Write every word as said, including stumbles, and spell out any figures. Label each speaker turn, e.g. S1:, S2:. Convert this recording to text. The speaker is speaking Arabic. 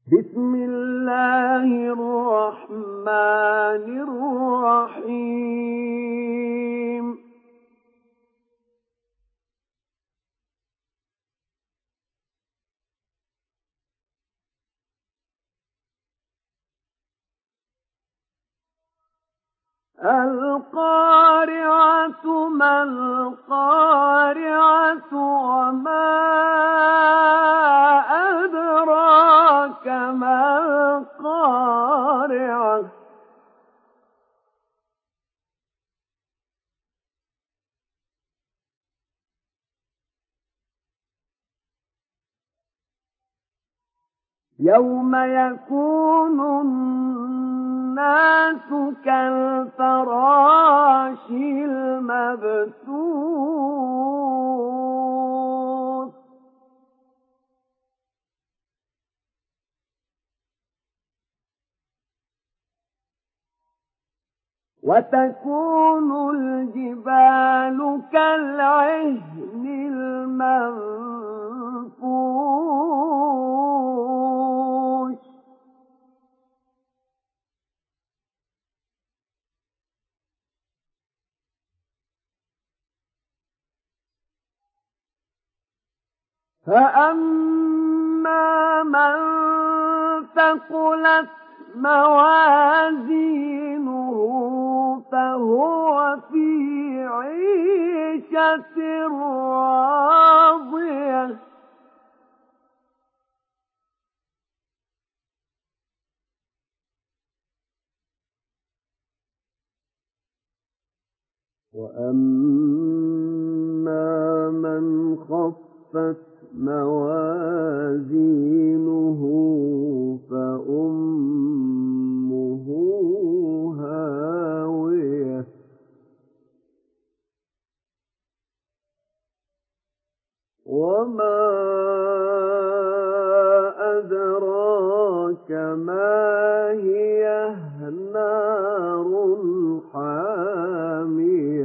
S1: بسم الله الرحمن الرحيم القارعة ما القارعة وما أدراك ما القارعة يوم يكون الناس كالفراش المبثوث وتكون الجبال كالعهن المنفوش فأما من ثقلت موازينه فهو في عيشة راضية وأما من خفت موازينه فأمه هاوية وما أدراك ما هي نار حامية